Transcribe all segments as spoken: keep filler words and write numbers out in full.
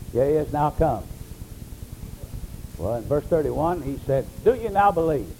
yea, is now come. Well, in verse thirty-one, he said, do you now believe?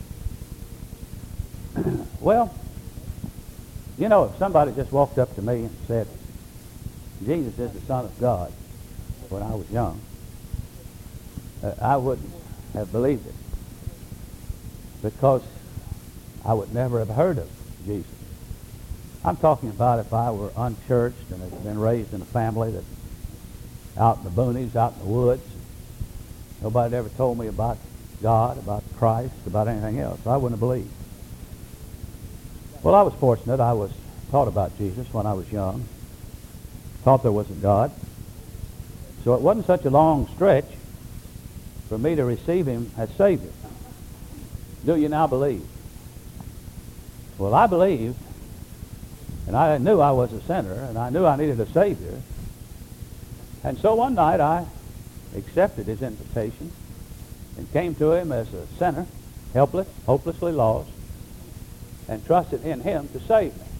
Well, you know, if somebody just walked up to me and said, Jesus is the Son of God, when I was young, uh, I wouldn't have believed it, because I would never have heard of Jesus. I'm talking about if I were unchurched and had been raised in a family that out in the boonies, out in the woods, nobody ever told me about God, about Christ, about anything else. I wouldn't have believed. Well, I was fortunate. I was taught about Jesus when I was young. Thought there was a God. So it wasn't such a long stretch for me to receive him as Savior. Do you now believe? Well, I believed, and I knew I was a sinner, and I knew I needed a Savior. And so one night I accepted his invitation and came to him as a sinner, helpless, hopelessly lost, and trusted in him to save me.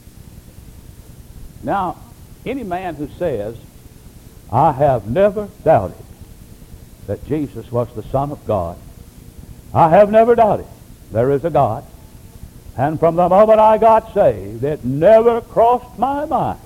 Now, any man who says, I have never doubted that Jesus was the Son of God, I have never doubted there is a God, and from the moment I got saved, it never crossed my mind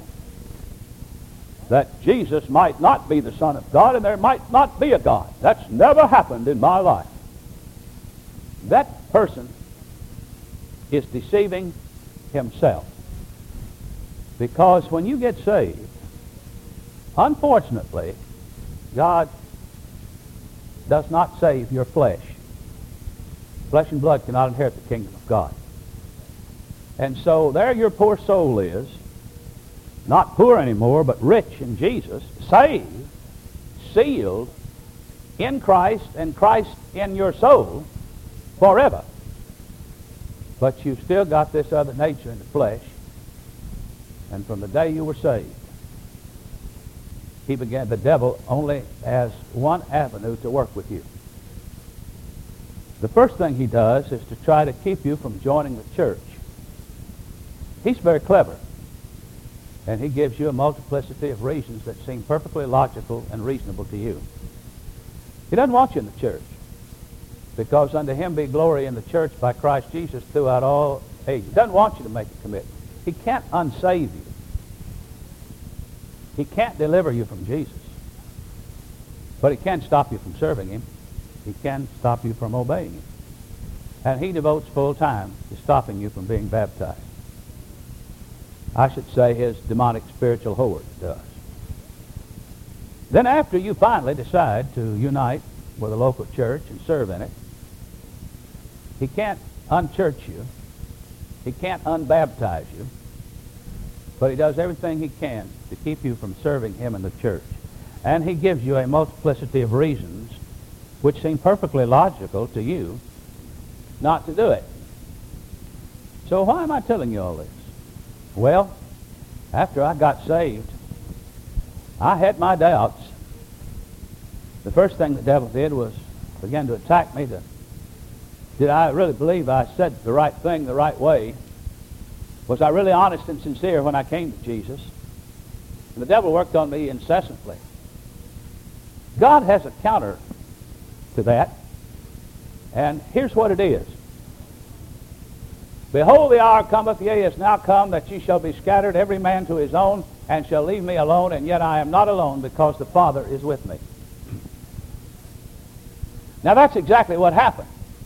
that Jesus might not be the Son of God and there might not be a God. That's never happened in my life. That person is deceiving himself. Because when you get saved, unfortunately, God does not save your flesh. Flesh and blood cannot inherit the kingdom of God. And so there your poor soul is, not poor anymore, but rich in Jesus, saved, sealed in Christ, and Christ in your soul forever. But you've still got this other nature in the flesh, and from the day you were saved, he began, the devil only has one avenue to work with you. The first thing he does is to try to keep you from joining the church. He's very clever, and he gives you a multiplicity of reasons that seem perfectly logical and reasonable to you. He doesn't want you in the church, because unto him be glory in the church by Christ Jesus throughout all ages. He doesn't want you to make a commitment. He can't unsave you. He can't deliver you from Jesus. But he can stop you from serving him. He can stop you from obeying him. And he devotes full time to stopping you from being baptized. I should say his demonic spiritual horde does. Then after you finally decide to unite with a local church and serve in it, he can't unchurch you. He can't unbaptize you. But he does everything he can to keep you from serving him in the church. And he gives you a multiplicity of reasons which seem perfectly logical to you not to do it. So why am I telling you all this? Well, after I got saved, I had my doubts. The first thing the devil did was begin to attack me. To, did I really believe I said the right thing the right way? Was I really honest and sincere when I came to Jesus? And the devil worked on me incessantly. God has a counter to that, and here's what it is. Behold, the hour cometh, yea, is now come, that ye shall be scattered, every man to his own, and shall leave me alone, and yet I am not alone, because the Father is with me. Now that's exactly what happened.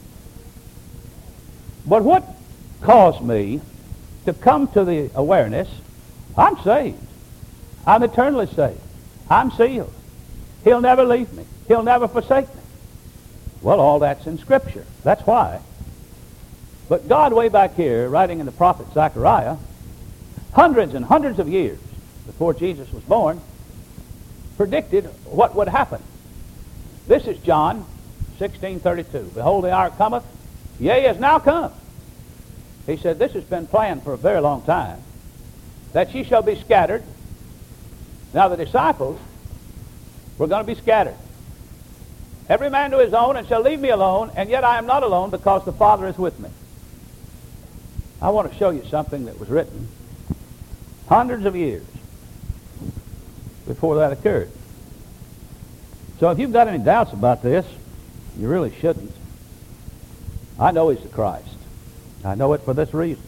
But what caused me to come to the awareness, I'm saved. I'm eternally saved. I'm sealed. He'll never leave me. He'll never forsake me. Well, all that's in Scripture. That's why. But God, way back here, writing in the prophet Zechariah, hundreds and hundreds of years before Jesus was born, predicted what would happen. This is John sixteen thirty-two. Behold, the hour cometh, yea, is now come. He said, this has been planned for a very long time, that ye shall be scattered. Now the disciples were going to be scattered. Every man to his own, and shall leave me alone, and yet I am not alone, because the Father is with me. I want to show you something that was written hundreds of years before that occurred. So if you've got any doubts about this, you really shouldn't. I know he's the Christ. I know it for this reason.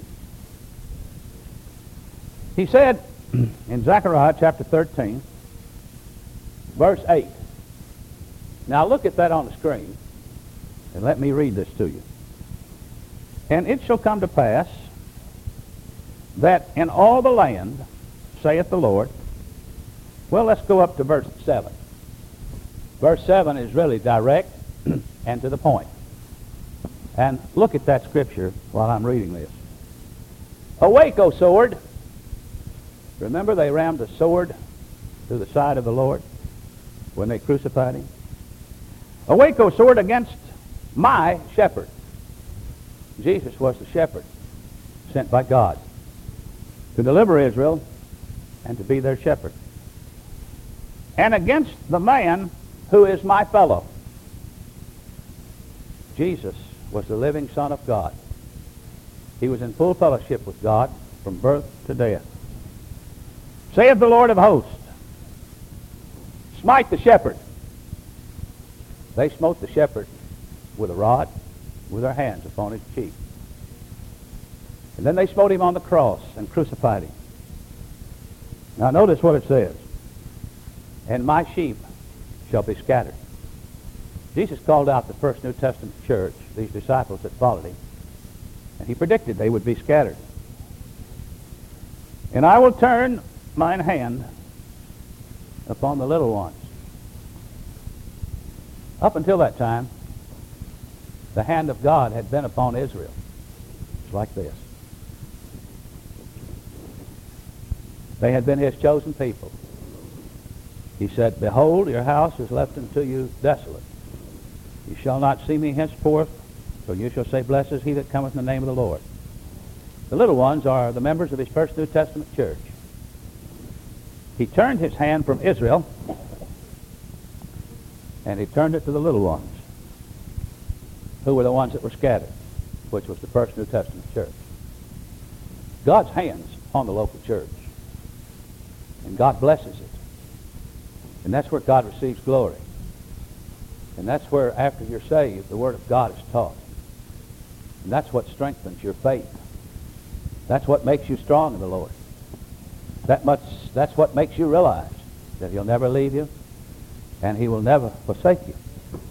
He said in Zechariah chapter thirteen, verse eight. Now look at that on the screen, and let me read this to you. And it shall come to pass that in all the land, saith the Lord. Well, let's go up to verse seven. Verse seven is really direct and to the point. And look at that scripture while I'm reading this. Awake, O sword! Remember they rammed a sword through the side of the Lord when they crucified him? Awake, O sword, against my shepherd. Jesus was the shepherd sent by God to deliver Israel and to be their shepherd. And against the man who is my fellow. Jesus was the living Son of God. He was in full fellowship with God from birth to death. Saith the Lord of hosts, smite the shepherd. They smote the shepherd with a rod, with their hands upon his cheek. And then they smote him on the cross and crucified him. Now notice what it says. And my sheep shall be scattered. Jesus called out the first New Testament church, these disciples that followed him, and he predicted they would be scattered. And I will turn mine hand upon the little ones. Up until that time, the hand of God had been upon Israel. It's like this. They had been his chosen people. He said, behold, your house is left unto you desolate. You shall not see me henceforth, so you shall say, blessed is he that cometh in the name of the Lord. The little ones are the members of his first New Testament church. He turned his hand from Israel, and he turned it to the little ones, who were the ones that were scattered, which was the first New Testament church. God's hand's on the local church, and God blesses it. And that's where God receives glory. And that's where, after you're saved, the Word of God is taught. And that's what strengthens your faith. That's what makes you strong in the Lord. That much, that's what makes you realize that he'll never leave you and he will never forsake you.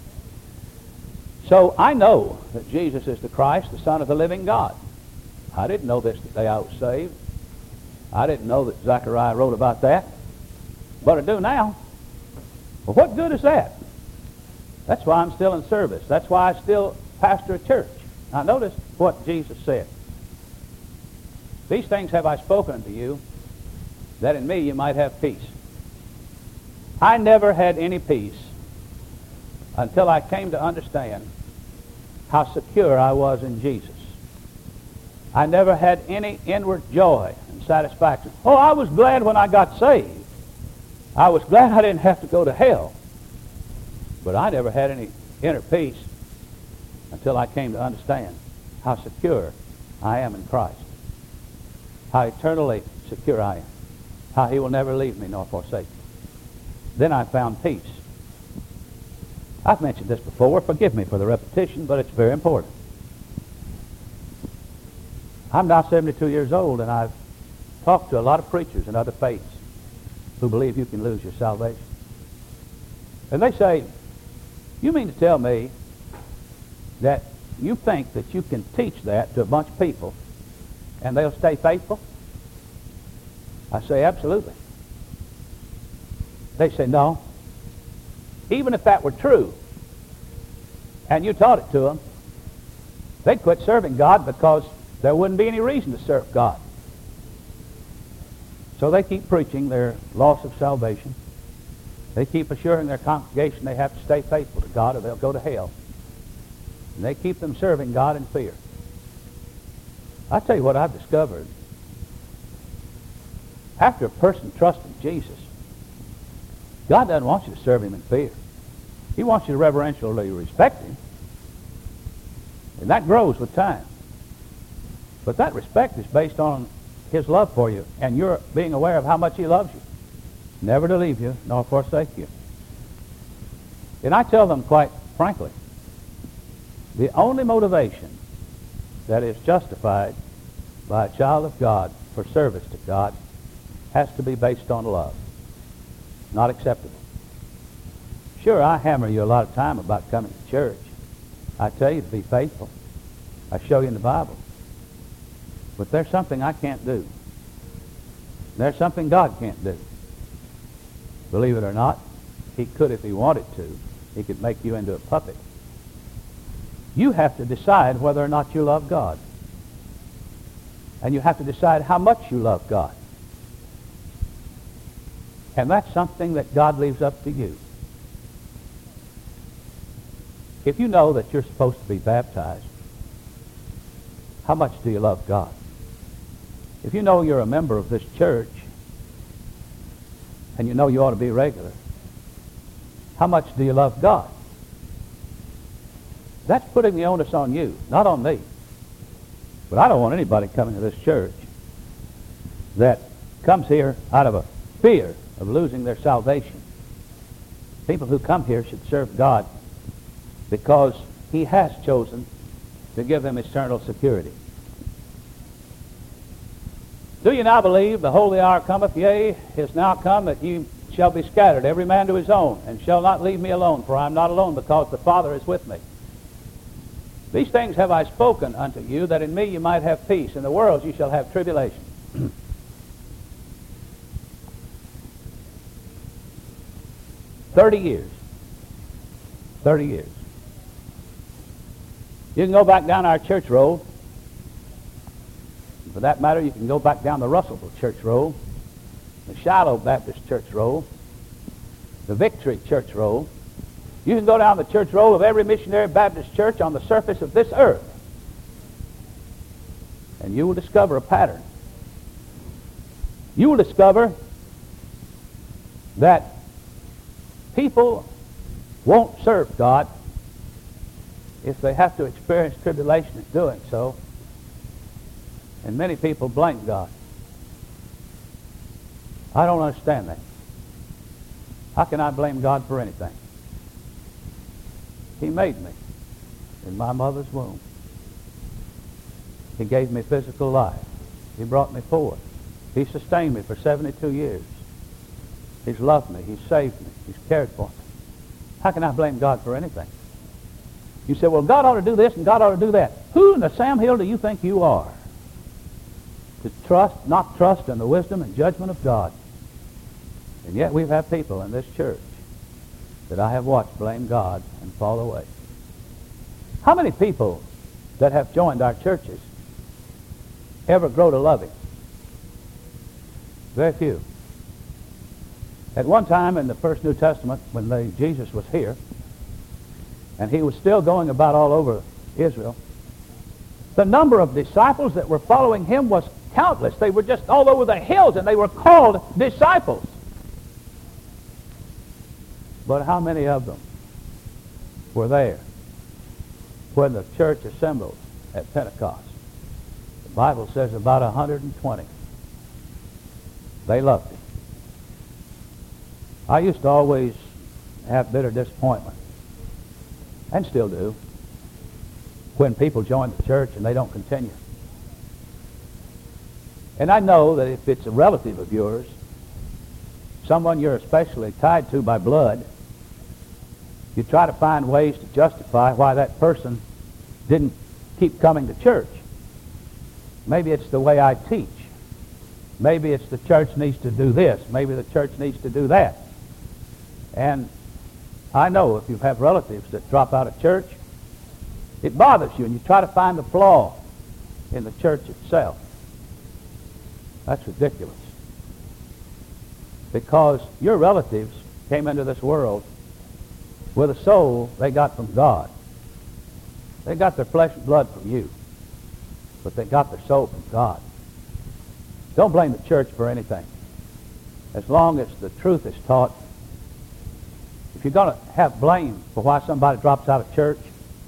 So I know that Jesus is the Christ, the Son of the living God. I didn't know this the day I was saved. I didn't know that Zechariah wrote about that. But I do now. Well, what good is that? That's why I'm still in service. That's why I still pastor a church. Now notice what Jesus said. These things have I spoken unto you, that in me you might have peace. I never had any peace until I came to understand how secure I was in Jesus. I never had any inward joy and satisfaction. Oh, I was glad when I got saved. I was glad I didn't have to go to hell. But I never had any inner peace until I came to understand how secure I am in Christ. How eternally secure I am. How he will never leave me nor forsake me. Then I found peace. I've mentioned this before. Forgive me for the repetition, but it's very important. I'm now seventy-two years old, and I've talked to a lot of preachers in other faiths who believe you can lose your salvation. And they say, you mean to tell me that you think that you can teach that to a bunch of people and they'll stay faithful? I say, absolutely. They say, no. Even if that were true, and you taught it to them, they'd quit serving God because there wouldn't be any reason to serve God. So they keep preaching their loss of salvation. They keep assuring their congregation they have to stay faithful to God or they'll go to hell. And they keep them serving God in fear. I tell you what I've discovered. After a person trusts in Jesus, God doesn't want you to serve him in fear. He wants you to reverentially respect him. And that grows with time. But that respect is based on his love for you and you're being aware of how much he loves you. Never to leave you nor forsake you. And I tell them quite frankly, the only motivation that is justified by a child of God for service to God has to be based on love. Not acceptable. Sure, I hammer you a lot of time about coming to church. I tell you to be faithful. I show you in the Bible. But there's something I can't do. There's something God can't do. Believe it or not, He could if He wanted to. He could make you into a puppet. You have to decide whether or not you love God. And you have to decide how much you love God. And that's something that God leaves up to you. If you know that you're supposed to be baptized, how much do you love God? If you know you're a member of this church, and you know you ought to be regular, how much do you love God? That's putting the onus on you, not on me. But I don't want anybody coming to this church that comes here out of a fear of losing their salvation. People who come here should serve God because He has chosen to give them eternal security. Do you now believe the holy hour cometh? Yea, is now come that ye shall be scattered, every man to his own, and shall not leave me alone, for I am not alone, because the Father is with me. These things have I spoken unto you, that in me you might have peace. In the world you shall have tribulation. Thirty years. Thirty years. You can go back down our church road. For that matter, you can go back down the Russellville Church Road, the Shiloh Baptist Church Road, the Victory Church Road. You can go down the church roll of every missionary Baptist church on the surface of this earth, and you will discover a pattern. You will discover that people won't serve God if they have to experience tribulation in doing so. And many people blame God. I don't understand that. How can I blame God for anything? He made me in my mother's womb. He gave me physical life. He brought me forth. He sustained me for seventy-two years. He's loved me. He's saved me. He's cared for me. How can I blame God for anything? You say, well, God ought to do this and God ought to do that. Who in the Sam Hill do you think you are to trust, not trust in the wisdom and judgment of God? And yet we've had people in this church that I have watched blame God and fall away. How many people that have joined our churches ever grow to love Him? Very few. At one time in the first New Testament, when they, Jesus was here, and He was still going about all over Israel, the number of disciples that were following Him was countless. They were just all over the hills, and they were called disciples. But how many of them were there when the church assembled at Pentecost? The Bible says about one hundred twenty. They loved Him. I used to always have bitter disappointment, and still do, when people join the church and they don't continue. And I know that if it's a relative of yours, someone you're especially tied to by blood, you try to find ways to justify why that person didn't keep coming to church. Maybe it's the way I teach. Maybe it's the church needs to do this. Maybe the church needs to do that. And I know if you have relatives that drop out of church, it bothers you, and you try to find the flaw in the church itself. That's ridiculous. Because your relatives came into this world with a soul they got from God. They got their flesh and blood from you, but they got their soul from God. Don't blame the church for anything. As long as the truth is taught, if you're going to have blame for why somebody drops out of church,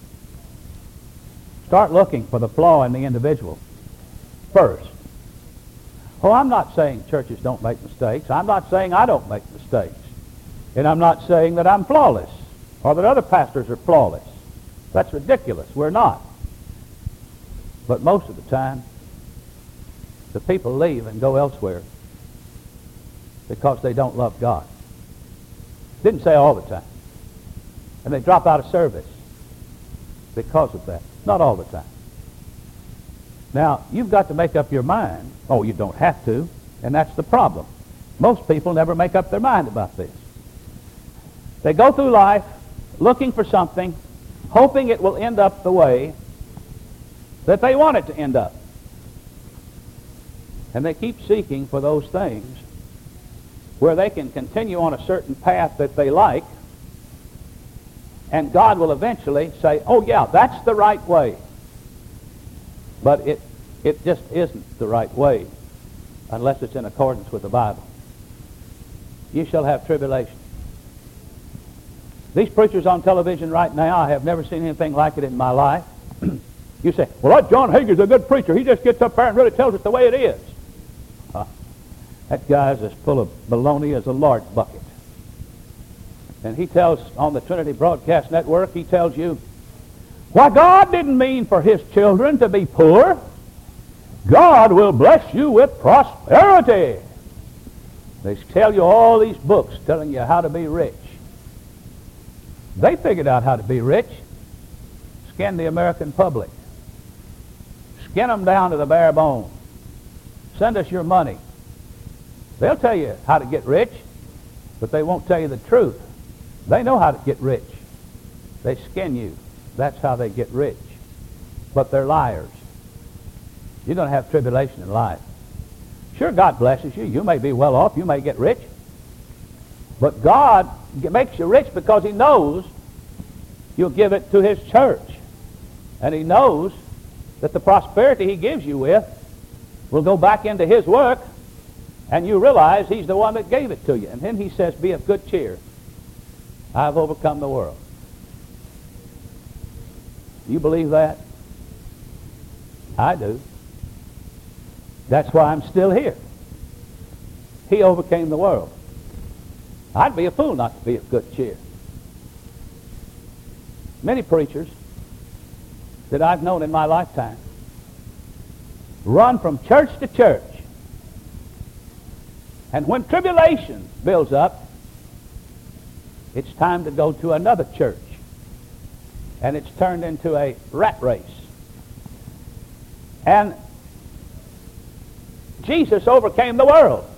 start looking for the flaw in the individual first. Oh, I'm not saying churches don't make mistakes. I'm not saying I don't make mistakes. And I'm not saying that I'm flawless. or that other pastors are flawless. That's ridiculous. We're not. But most of the time, the people leave and go elsewhere because they don't love God. Didn't say all the time. And they drop out of service because of that. Not all the time. Now, you've got to make up your mind. Oh, you don't have to, and that's the problem. Most people never make up their mind about this. They go through life looking for something, hoping it will end up the way that they want it to end up. And they keep seeking for those things where they can continue on a certain path that they like, and God will eventually say, oh yeah, that's the right way. But it, it just isn't the right way unless it's in accordance with the Bible. You shall have tribulation. These preachers on television right now, I have never seen anything like it in my life. You say, well, that John Hagee's a good preacher. He just gets up there and really tells us the way it is. Uh, that guy's as full of baloney as a lard bucket. And he tells on the Trinity Broadcast Network, he tells you, why, God didn't mean for his children to be poor. God will bless you with prosperity. They tell you all these books telling you how to be rich. They figured out how to be rich. Skin the American public. Skin them down to the bare bone. Send us your money. They'll tell you how to get rich, but they won't tell you the truth. They know how to get rich. They skin you. That's how they get rich. But they're liars. You're going to have tribulation in life. Sure, God blesses you. You may be well off. You may get rich. But God makes you rich because he knows you'll give it to his church. And he knows that the prosperity he gives you with will go back into his work, and you realize he's the one that gave it to you. And then he says, be of good cheer. I've overcome the world. You believe that? I do. That's why I'm still here. He overcame the world. I'd be a fool not to be of good cheer. Many preachers that I've known in my lifetime run from church to church. And when tribulation builds up, it's time to go to another church. And it's turned into a rat race. And Jesus overcame the world.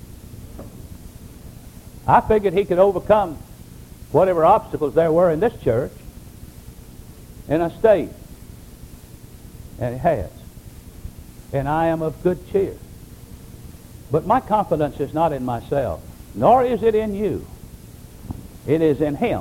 I figured he could overcome whatever obstacles there were in this church in a state. And he has. And I am of good cheer. But my confidence is not in myself, nor is it in you. It is in him.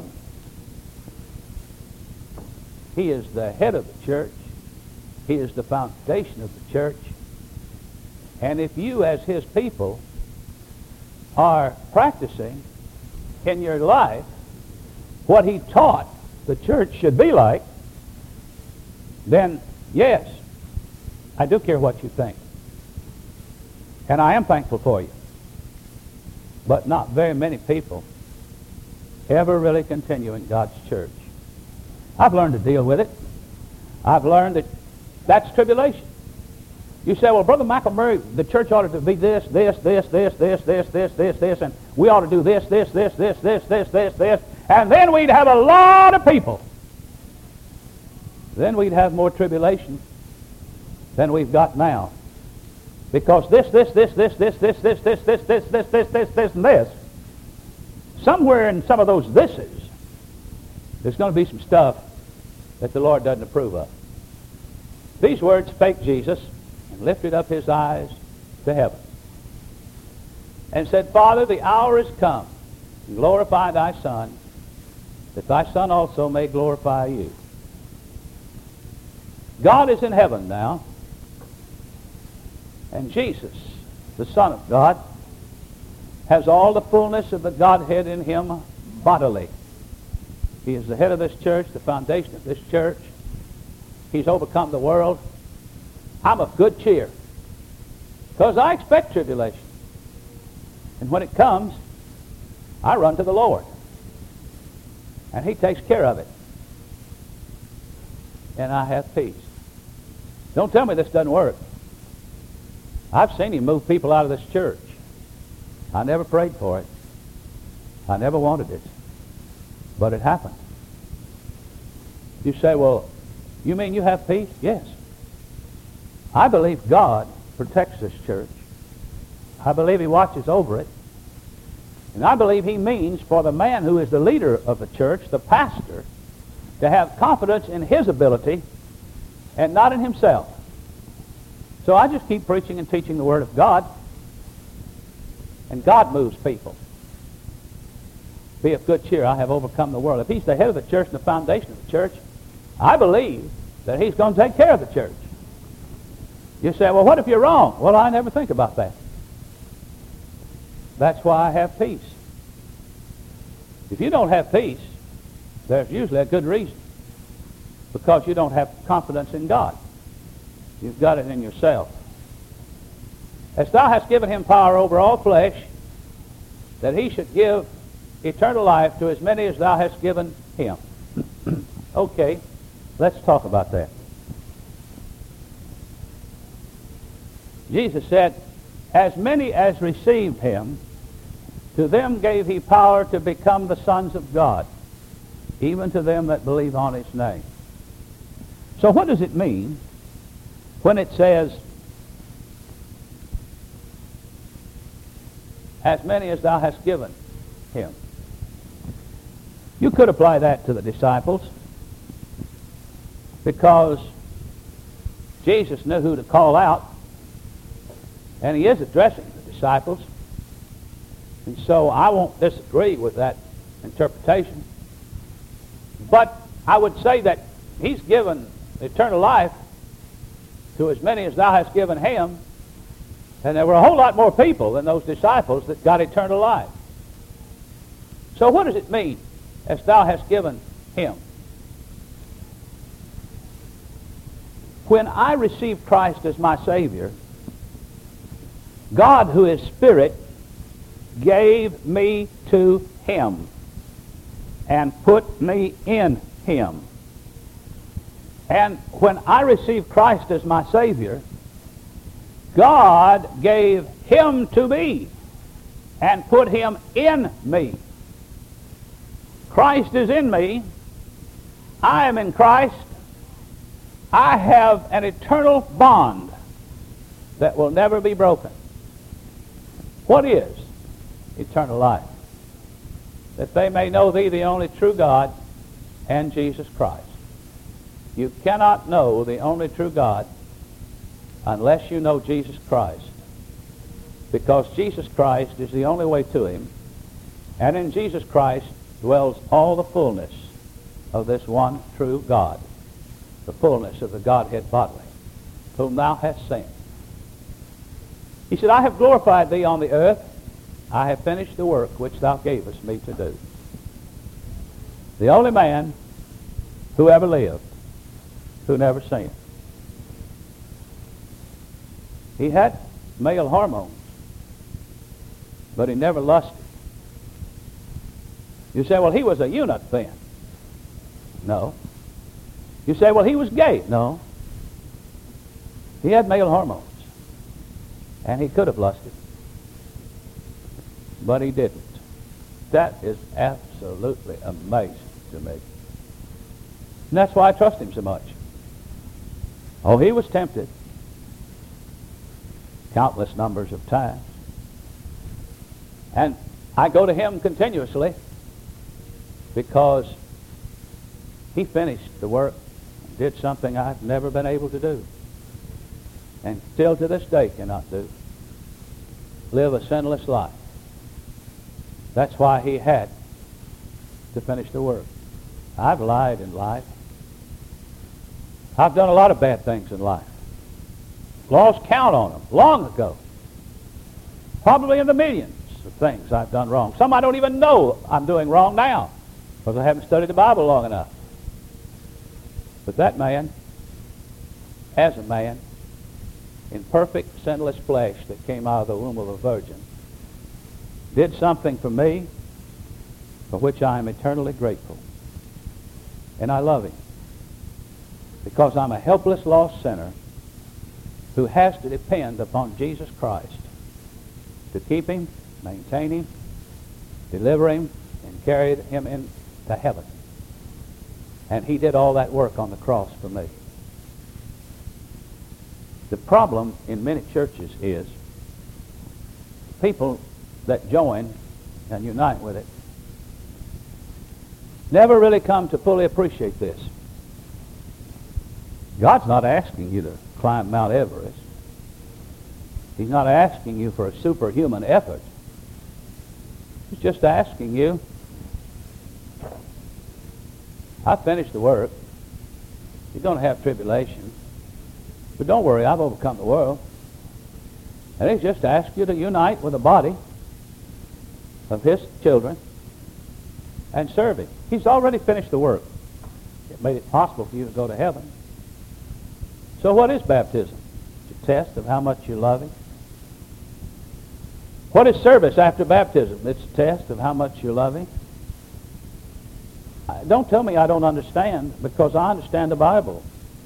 He is the head of the church. He is the foundation of the church. And if you, as his people, are practicing in your life what he taught the church should be like, then yes, I do care what you think. And I am thankful for you. But not very many people ever really continue in God's church. I've learned to deal with it. I've learned that that's tribulation. You say, well, Brother Michael Murray, the church ought to be this, this, this, this, this, this, this, this, this, and we ought to do this, this, this, this, this, this, this, this, and then we'd have a lot of people. Then we'd have more tribulation than we've got now. Because this, this, this, this, this, this, this, this, this, this, this, this, this, this, and this, somewhere in some of those thises, there's going to be some stuff that the Lord doesn't approve of. These words spake Jesus, and lifted up his eyes to heaven, and said, Father, the hour is come. Glorify thy Son, that thy Son also may glorify you. God is in heaven now, and Jesus, the Son of God, has all the fullness of the Godhead in him bodily. He is the head of this church, the foundation of this church. He's overcome the world. I'm of good cheer, because I expect tribulation. And when it comes, I run to the Lord. And He takes care of it. And I have peace. Don't tell me this doesn't work. I've seen Him move people out of this church. I never prayed for it. I never wanted it. But it happened. You say, well, you mean you have peace? Yes. I believe God protects this church. I believe He watches over it. And I believe He means for the man who is the leader of the church, the pastor, to have confidence in his ability and not in himself. So I just keep preaching and teaching the Word of God, and God moves people. Be of good cheer, I have overcome the world. If He's the head of the church and the foundation of the church, I believe that He's going to take care of the church. You say, well, what if you're wrong? Well, I never think about that. That's why I have peace. If you don't have peace, there's usually a good reason. Because you don't have confidence in God. You've got it in yourself. As thou hast given Him power over all flesh, that He should give eternal life to as many as thou hast given Him. Okay, let's talk about that. Jesus said, as many as received Him, to them gave He power to become the sons of God, even to them that believe on His name. So what does it mean when it says, as many as thou hast given Him? You could apply that to the disciples, because Jesus knew who to call out, and He is addressing the disciples. And so I won't disagree with that interpretation. But I would say that He's given eternal life to as many as thou hast given Him, and there were a whole lot more people than those disciples that got eternal life. So what does it mean, as thou hast given Him? When I received Christ as my Savior, God, who is Spirit, gave me to Him and put me in Him. And when I received Christ as my Savior, God gave Him to me and put Him in me. Christ is in me. I am in Christ. I have an eternal bond that will never be broken. What is eternal life? That they may know Thee, the only true God, and Jesus Christ. You cannot know the only true God unless you know Jesus Christ, because Jesus Christ is the only way to Him, and in Jesus Christ dwells all the fullness of this one true God, the fullness of the Godhead bodily, whom Thou hast sent. He said, I have glorified Thee on the earth. I have finished the work which Thou gavest me to do. The only man who ever lived who never sinned. He had male hormones, but he never lusted. You say, well, he was a eunuch then. No. You say, well, he was gay. No. He had male hormones, and he could have lusted, but he didn't. That is absolutely amazing to me. And that's why I trust him so much. Oh, he was tempted countless numbers of times. And I go to him continuously because he finished the work, did something I've never been able to do, and still to this day cannot do. Live a sinless life. That's why he had to finish the work. I've lied in life. I've done a lot of bad things in life. Lost count on them long ago. Probably in the millions of things I've done wrong. Some I don't even know I'm doing wrong now because I haven't studied the Bible long enough. But that man, as a man, in perfect sinless flesh that came out of the womb of a virgin, did something for me for which I am eternally grateful. And I love him. Because I'm a helpless, lost sinner who has to depend upon Jesus Christ to keep him, maintain him, deliver him, and carry him into heaven. And he did all that work on the cross for me. The problem in many churches is people that join and unite with it never really come to fully appreciate this. God's not asking you to climb Mount Everest. He's not asking you for a superhuman effort. He's just asking you, I've finished the work. You're going to have tribulation. But don't worry, I've overcome the world. And he's just asked you to unite with the body of his children and serve him. He's already finished the work. It made it possible for you to go to heaven. So what is baptism? It's a test of how much you love him. What is service after baptism? It's a test of how much you love him. Don't tell me I don't understand, because I understand the Bible.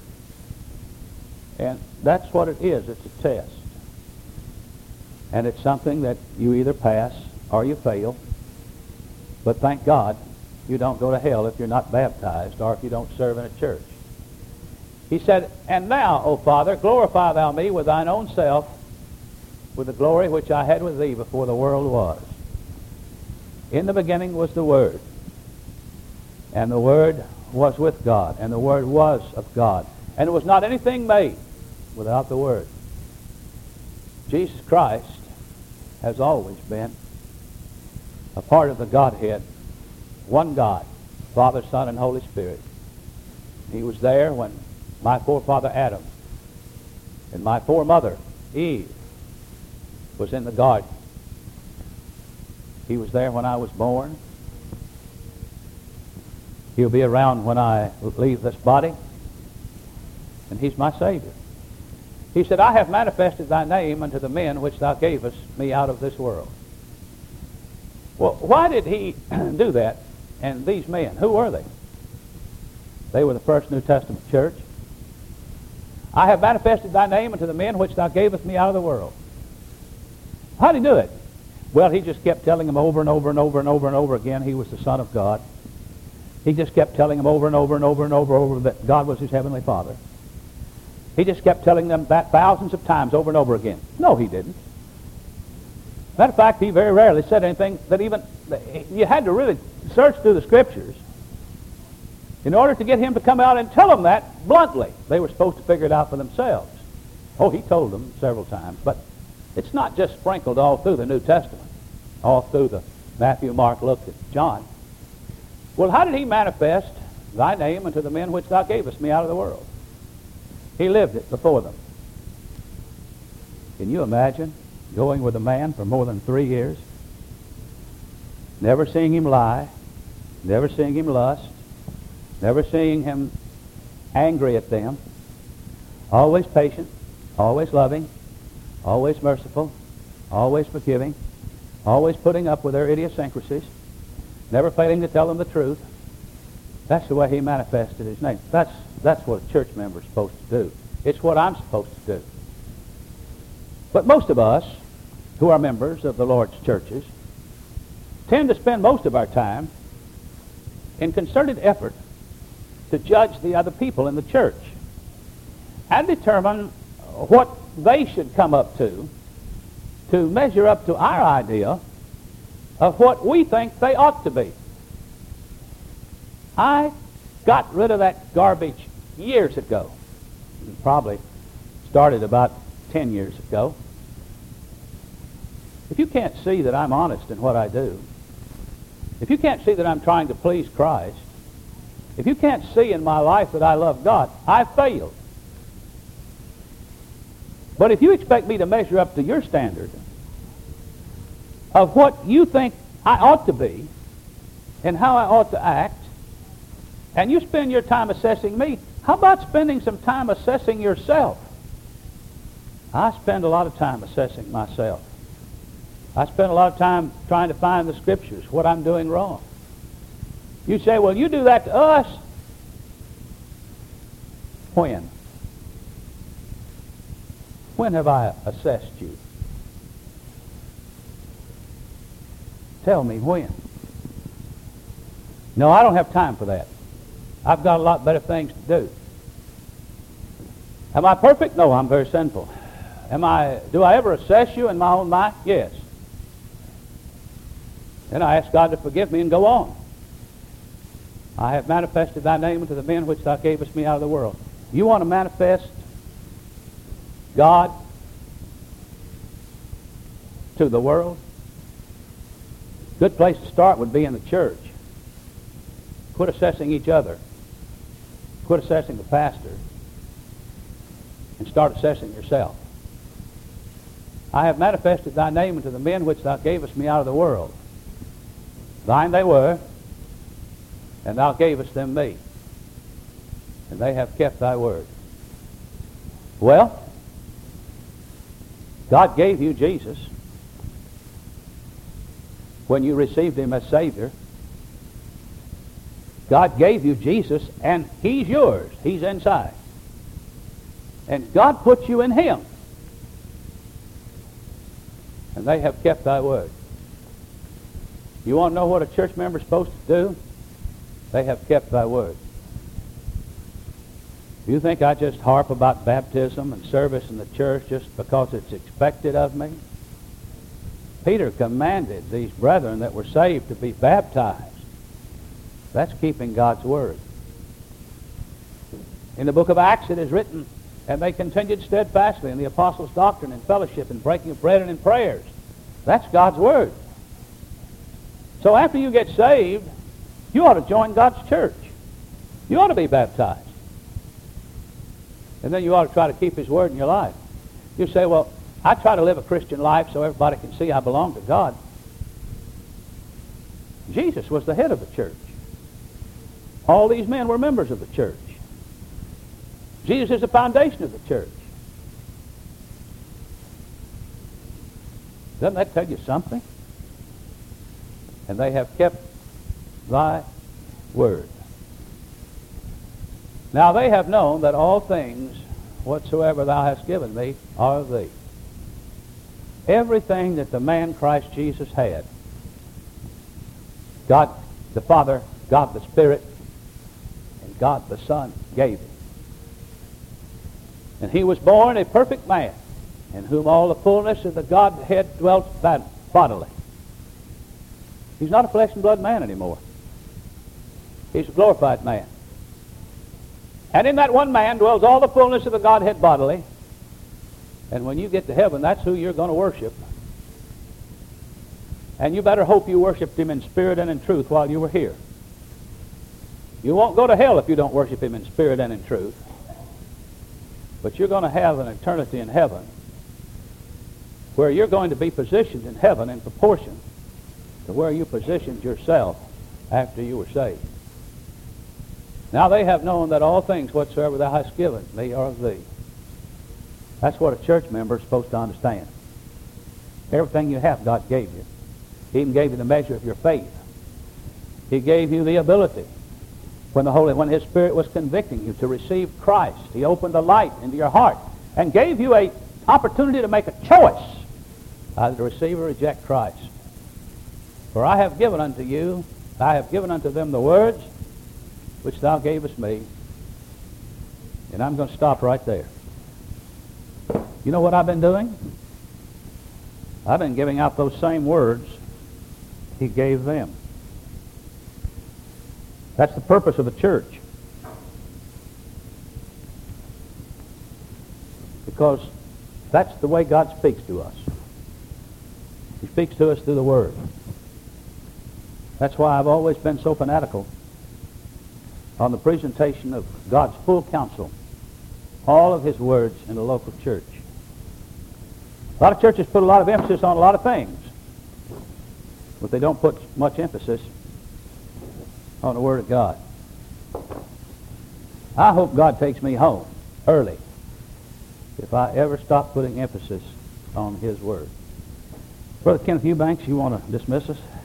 And that's what it is. It's a test. And it's something that you either pass or you fail. But thank God you don't go to hell if you're not baptized or if you don't serve in a church. He said, and now, O Father, glorify thou me with thine own self, with the glory which I had with thee before the world was. In the beginning was the Word, and the Word was with God, and the Word was of God. And there was not anything made without the Word. Jesus Christ has always been a part of the Godhead, one God, Father, Son, and Holy Spirit. He was there when my forefather Adam and my foremother Eve was in the garden. He was there when I was born. He'll be around when I leave this body. And he's my Savior. He said, I have manifested thy name unto the men which thou gavest me out of this world. Well, why did he do that? And these men, who were they? They were the first New Testament church. I have manifested thy name unto the men which thou gavest me out of the world. How did he do it? Well, he just kept telling them over and over and over and over and over again he was the Son of God. He just kept telling them over and over and over and over and over that God was his heavenly Father. He just kept telling them that thousands of times over and over again. No, he didn't. Matter of fact, he very rarely said anything that even, you had to really search through the Scriptures in order to get him to come out and tell them that bluntly. They were supposed to figure it out for themselves. Oh, he told them several times, but it's not just sprinkled all through the New Testament, all through the Matthew, Mark, Luke, and John. Well, how did he manifest thy name unto the men which thou gavest me out of the world? He lived it before them. Can you imagine going with a man for more than three years, never seeing him lie, never seeing him lust, never seeing him angry at them, always patient, always loving, always merciful, always forgiving, always putting up with their idiosyncrasies, never failing to tell them the truth? That's the way he manifested his name. That's, that's what a church member is supposed to do. It's what I'm supposed to do. But most of us who are members of the Lord's churches tend to spend most of our time in concerted effort to judge the other people in the church and determine what they should come up to to measure up to our idea of what we think they ought to be. I got rid of that garbage years ago. It probably started about ten years ago. If you can't see that I'm honest in what I do, if you can't see that I'm trying to please Christ, if you can't see in my life that I love God, I failed. But if you expect me to measure up to your standard of what you think I ought to be and how I ought to act, and you spend your time assessing me, how about spending some time assessing yourself? I spend a lot of time assessing myself. I spend a lot of time trying to find the Scriptures, what I'm doing wrong. You say, well, you do that to us. When? When have I assessed you? Tell me when. No, I don't have time for that. I've got a lot better things to do. Am I perfect? No, I'm very sinful. Am I? Do I ever assess you in my own mind? Yes. Then I ask God to forgive me and go on. I have manifested thy name unto the men which thou gavest me out of the world. You want to manifest God to the world? Good place to start would be in the church. Quit assessing each other. Quit assessing the pastor. And start assessing yourself. I have manifested thy name unto the men which thou gavest me out of the world. Thine they were, and thou gavest them me. And they have kept thy word. Well, God gave you Jesus when you received him as Savior. God gave you Jesus, and he's yours. He's inside. And God put you in him. And they have kept thy word. You want to know what a church member is supposed to do? They have kept thy word. You think I just harp about baptism and service in the church just because it's expected of me? Peter commanded these brethren that were saved to be baptized. That's keeping God's word. In the book of Acts it is written, and they continued steadfastly in the apostles' doctrine and fellowship and breaking of bread and in prayers. That's God's word. So after you get saved, you ought to join God's church. You ought to be baptized. And then you ought to try to keep his word in your life. You say, well, I try to live a Christian life so everybody can see I belong to God. Jesus was the head of the church. All these men were members of the church. Jesus is the foundation of the church. Doesn't that tell you something? And they have kept thy word. Now they have known that all things whatsoever thou hast given me are of thee. Everything that the man Christ Jesus had, God the Father, God the Spirit, and God the Son gave him. And he was born a perfect man, in whom all the fullness of the Godhead dwelt bodily. He's not a flesh and blood man anymore. He's a glorified man. And in that one man dwells all the fullness of the Godhead bodily. And when you get to heaven, that's who you're going to worship. And you better hope you worshiped him in spirit and in truth while you were here. You won't go to hell if you don't worship him in spirit and in truth. But you're going to have an eternity in heaven where you're going to be positioned in heaven in proportion to where you positioned yourself after you were saved. Now they have known that all things whatsoever thou hast given me are of thee. That's what a church member is supposed to understand. Everything you have, God gave you. He even gave you the measure of your faith. He gave you the ability when the Holy, when his Spirit was convicting you to receive Christ. He opened the light into your heart and gave you an opportunity to make a choice either to receive or reject Christ. For I have given unto you, I have given unto them the words which thou gavest me. And I'm going to stop right there. You know what I've been doing? I've been giving out those same words he gave them. That's the purpose of the church. Because that's the way God speaks to us. He speaks to us through the Word. That's why I've always been so fanatical on the presentation of God's full counsel, all of his words in the local church. A lot of churches put a lot of emphasis on a lot of things, but they don't put much emphasis on the Word of God. I hope God takes me home early if I ever stop putting emphasis on his Word. Brother Kenneth Eubanks, you want to dismiss us?